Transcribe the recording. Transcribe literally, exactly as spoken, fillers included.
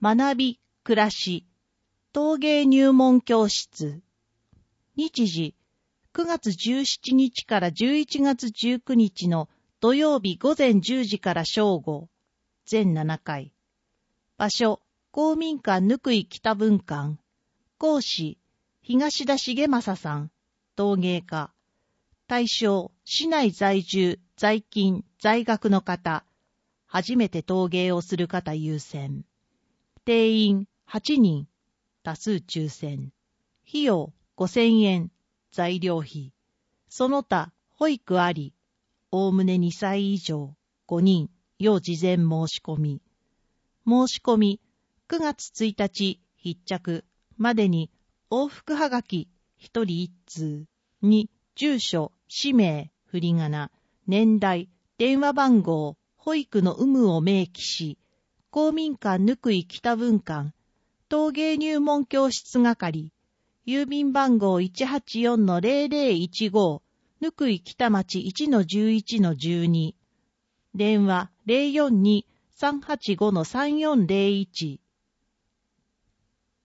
学び、暮らし、陶芸入門教室。日時、くがつじゅうしちにちからじゅういちがつじゅうくにちの土曜日午前じゅうじから正午。全ななかい。場所、公民館ぬくい北文館。講師、東田重正さん。陶芸家。対象、市内在住、在勤、在学の方。初めて陶芸をする方優先。定員はちにん。多数抽選。費用ごせんえん。材料費。その他、保育あり。おおむねにさい以上。ごにん。要事前申し込み。申し込み、くがつついたち必着までに往復はがきひとりいっつうに住所、氏名、振り仮名、年代、電話番号、保育の有無を明記し、公民館ぬくい北文館、陶芸入門教室係、郵便番号 いちはちよんのゼロゼロいちご、ぬくい北町 いちのじゅういちのじゅうに、電話 ゼロよんに さんはちごのさんよんゼロいち